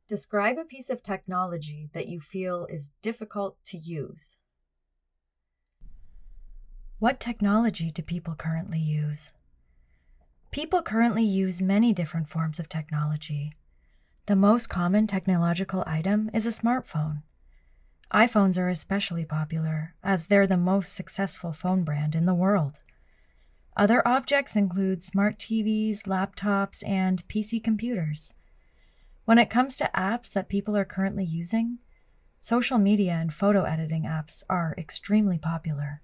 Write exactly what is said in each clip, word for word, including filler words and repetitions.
Describe a piece of technology that you feel is difficult to use. What technology do people currently use? People currently use many different forms of technology. The most common technological item is a smartphone. iPhones are especially popular, as they're the most successful phone brand in the world. Other objects include smart T Vs, laptops, and P C computers. When it comes to apps that people are currently using, social media and photo editing apps are extremely popular.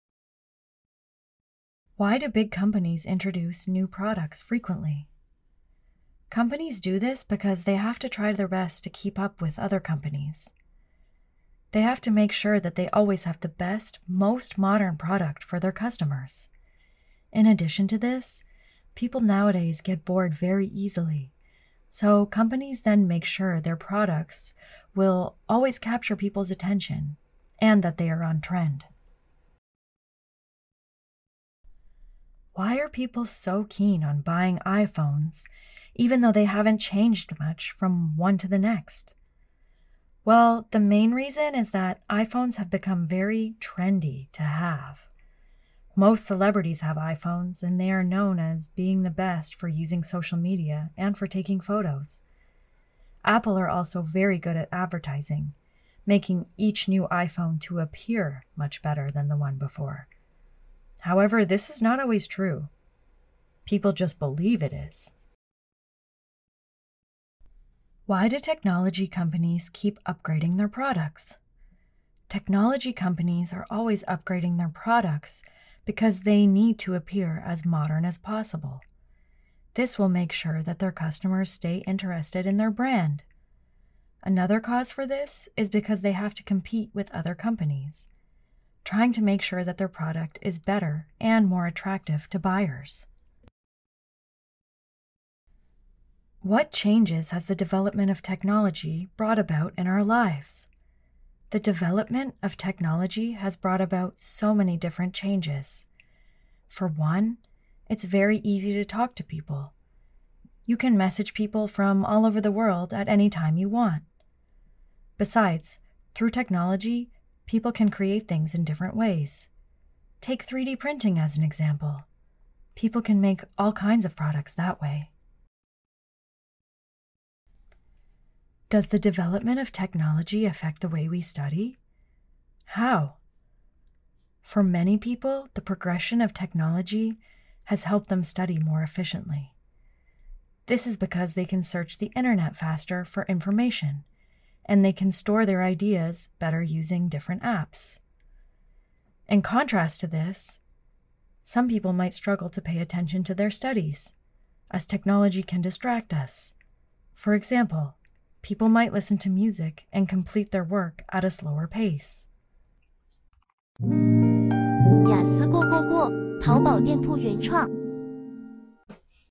Why do big companies introduce new products frequently? Companies do this because they have to try their best to keep up with other companies. They have to make sure that they always have the best, most modern product for their customers. In addition to this, people nowadays get bored very easily. So companies then make sure their products will always capture people's attention and that they are on trend. Why are people so keen on buying iPhones, even though they haven't changed much from one to the next? Well, the main reason is that iPhones have become very trendy to have. Most celebrities have iPhones, and they are known as being the best for using social media and for taking photos. Apple are also very good at advertising, making each new iPhone to appear much better than the one before. However, this is not always true. People just believe it is. Why do technology companies keep upgrading their products? Technology companies are always upgrading their products because they need to appear as modern as possible. This will make sure that their customers stay interested in their brand. Another cause for this is because they have to compete with other companies, trying to make sure that their product is better and more attractive to buyers. What changes has the development of technology brought about in our lives? The development of technology has brought about so many different changes. For one, it's very easy to talk to people. You can message people from all over the world at any time you want. Besides, through technology, people can create things in different ways. Take three D printing as an example. People can make all kinds of products that way. Does the development of technology affect the way we study? How? For many people, the progression of technology has helped them study more efficiently. This is because they can search the internet faster for information, and they can store their ideas better using different apps. In contrast to this, some people might struggle to pay attention to their studies, as technology can distract us. For example, people might listen to music and complete their work at a slower pace. 雅思过过过，淘宝店铺原创。